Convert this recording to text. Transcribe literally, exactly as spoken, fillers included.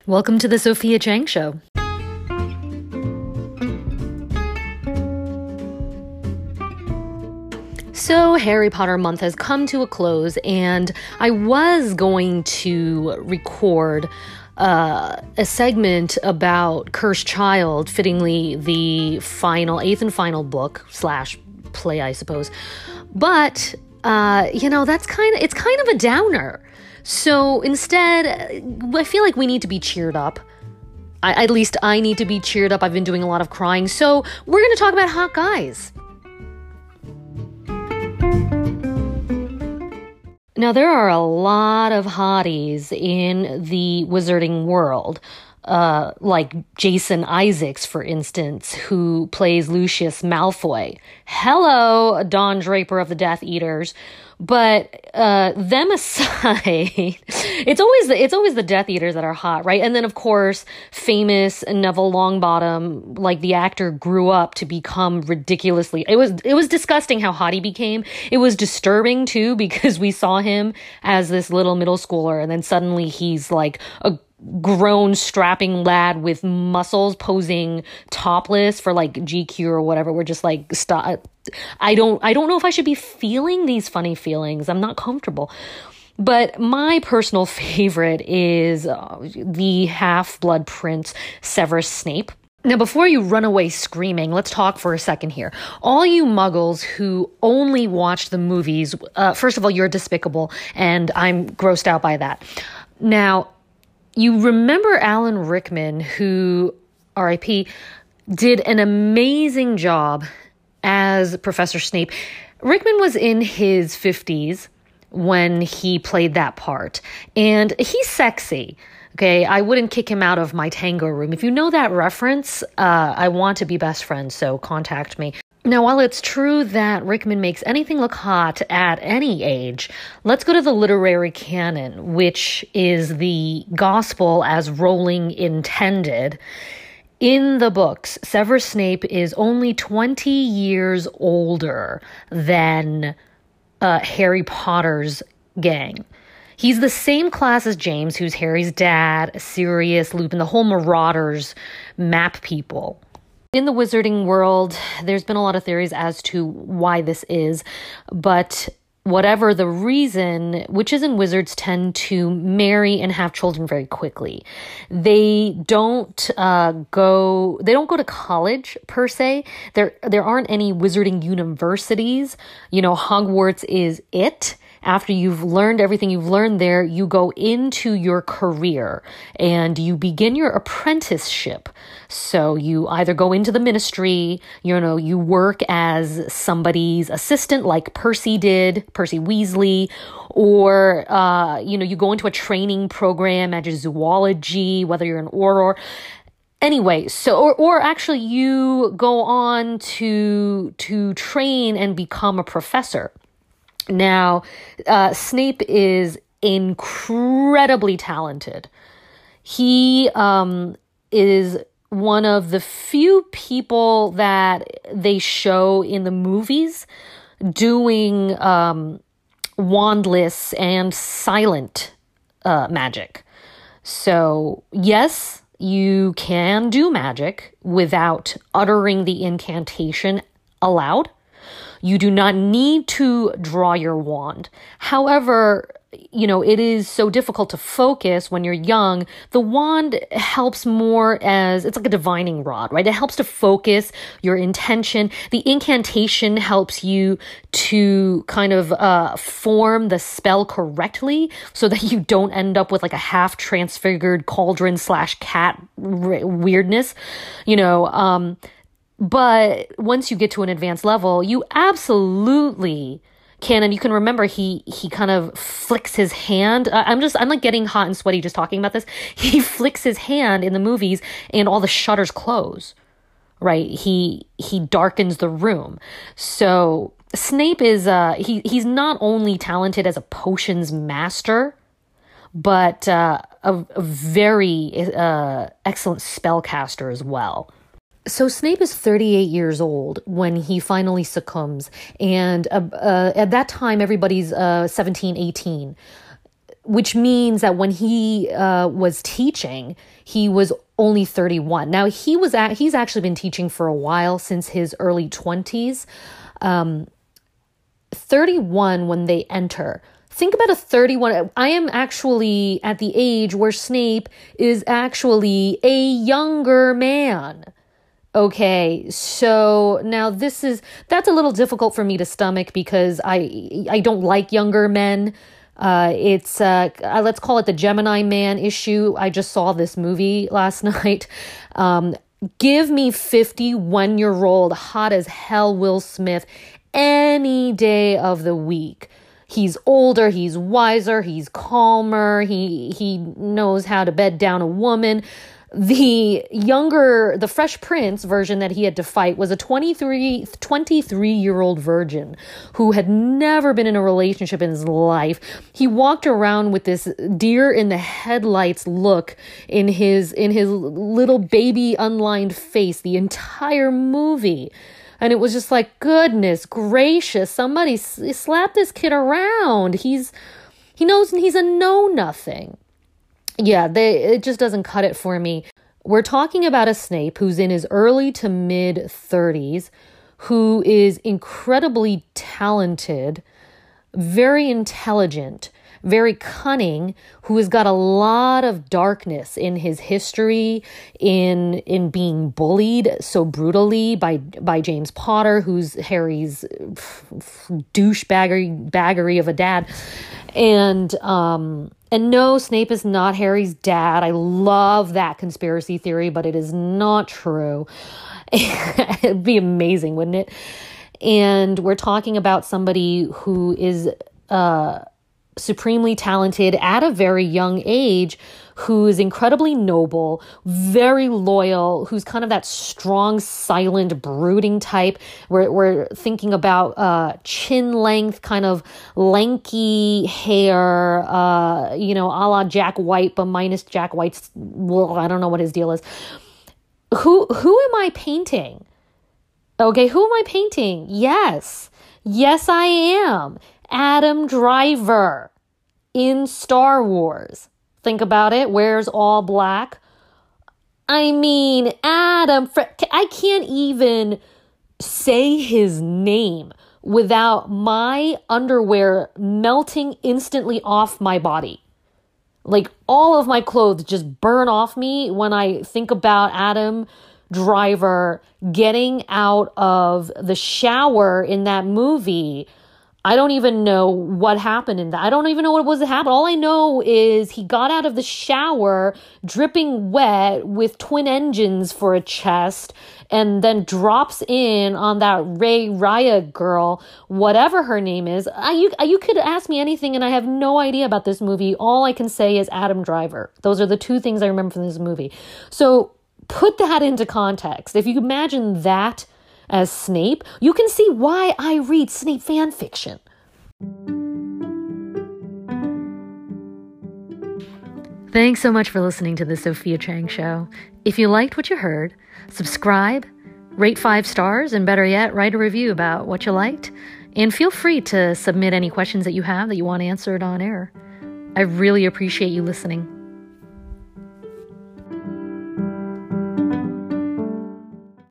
Welcome to the Sophia Chang Show. So Harry Potter month has come to a close, and I was going to record uh, a segment about Cursed Child, fittingly the final, eighth and final book slash play, I suppose. But, uh, you know, that's kind of, it's kind of a downer. So instead, I feel like we need to be cheered up. I, at least I need to be cheered up. I've been doing a lot of crying. So we're going to talk about hot guys. Now, there are a lot of hotties in the wizarding world, uh, like Jason Isaacs, for instance, who plays Lucius Malfoy. Hello, Don Draper of the Death Eaters. But uh, them aside, it's always the it's always the Death Eaters that are hot, right? And then, of course, famous Neville Longbottom, like the actor, grew up to become ridiculously. It was it was disgusting how hot he became. It was disturbing too, because we saw him as this little middle schooler, and then suddenly he's like a grown strapping lad with muscles posing topless for like G Q or whatever. We're just like, stop. I don't, I don't know if I should be feeling these funny feelings. I'm not comfortable. But my personal favorite is uh, the Half-Blood Prince, Severus Snape. Now, before you run away screaming, let's talk for a second here. All you muggles who only watch the movies, uh, first of all, you're despicable, and I'm grossed out by that. Now, you remember Alan Rickman, who, R I P, did an amazing job as Professor Snape. Rickman was in his fifties when he played that part, and he's sexy. Okay, I wouldn't kick him out of my tango room. If you know that reference, uh, I want to be best friends, so contact me. Now, while it's true that Rickman makes anything look hot at any age, let's go to the literary canon, which is the gospel as Rowling intended. In the books, Severus Snape is only twenty years older than uh, Harry Potter's gang. He's the same class as James, who's Harry's dad, Sirius, Lupin, the whole Marauders map people. In the wizarding world, there's been a lot of theories as to why this is, but whatever the reason, witches and wizards tend to marry and have children very quickly. They don't uh, go. They don't go to college per se. There, there aren't any wizarding universities. You know, Hogwarts is it. After you've learned everything you've learned there, you go into your career and you begin your apprenticeship. So you either go into the ministry, you know, you work as somebody's assistant like Percy did, Percy Weasley, or, uh, you know, you go into a training program at zoology, whether you're an Auror. Anyway, so, or, or actually you go on to, to train and become a professor. Now, uh, Snape is incredibly talented. He um, is one of the few people that they show in the movies doing um, wandless and silent uh, magic. So, yes, you can do magic without uttering the incantation aloud. You do not need to draw your wand. However, you know, it is so difficult to focus when you're young. The wand helps more as, it's like a divining rod, right? It helps to focus your intention. The incantation helps you to kind of uh, form the spell correctly so that you don't end up with like a half transfigured cauldron slash cat r- weirdness, you know, um, but once you get to an advanced level, you absolutely can. And you can remember he he kind of flicks his hand. Uh, I'm just, I'm like getting hot and sweaty just talking about this. He flicks his hand in the movies and all the shutters close, right? He he darkens the room. So Snape is, uh, he he's not only talented as a potions master, but uh, a, a very uh, excellent spellcaster as well. So Snape is thirty-eight years old when he finally succumbs. And uh, uh, at that time, everybody's uh, seventeen, eighteen. which means that when he uh, was teaching, he was only thirty-one. Now, he was at, he's actually been teaching for a while, since his early twenties. Um, thirty-one when they enter. Think about a thirty-one. I am actually at the age where Snape is actually a younger man. Okay, so now this is, that's a little difficult for me to stomach because I I don't like younger men. Uh, it's, uh, let's call it the Gemini Man issue. I just saw this movie last night. Um, give me fifty-one-year-old hot as hell Will Smith any day of the week. He's older, he's wiser, he's calmer, he he knows how to bed down a woman. The younger, the Fresh Prince version that he had to fight was a twenty-three, twenty-three-year-old virgin who had never been in a relationship in his life. He walked around with this deer in the headlights look in his in his little baby unlined face the entire movie. And it was just like, goodness gracious, somebody s- slap this kid around. He's, he knows he's a know-nothing. Yeah, they, it just doesn't cut it for me. We're talking about a Snape who's in his early to mid thirties, who is incredibly talented, very intelligent, very cunning, who has got a lot of darkness in his history, in in being bullied so brutally by by James Potter, who's Harry's douchebaggery baggery of a dad. And um and no, Snape is not Harry's dad. I love that conspiracy theory, but it is not true. It'd be amazing, wouldn't it? And we're talking about somebody who is uh supremely talented at a very young age, who is incredibly noble, very loyal, who's kind of that strong, silent, brooding type. We're, we're thinking about uh, chin length, kind of lanky hair, uh, you know, a la Jack White, but minus Jack White's, well, I don't know what his deal is. Who, who am I painting? Okay, who am I painting? Yes. Yes, I am. Adam Driver in Star Wars. Think about it. Wears all black. I mean, Adam, I can't even say his name without my underwear melting instantly off my body. Like, all of my clothes just burn off me when I think about Adam Driver getting out of the shower in that movie. I don't even know what happened in that. I don't even know what was happening. All I know is he got out of the shower dripping wet with twin engines for a chest and then drops in on that Ray Raya girl, whatever her name is. I, you, you could ask me anything and I have no idea about this movie. All I can say is Adam Driver. Those are the two things I remember from this movie. So put that into context. If you imagine that as Snape, you can see why I read Snape fan fiction. Thanks so much for listening to the Sophia Chang Show. If you liked what you heard, subscribe, rate five stars, and better yet, write a review about what you liked. And feel free to submit any questions that you have that you want answered on air. I really appreciate you listening.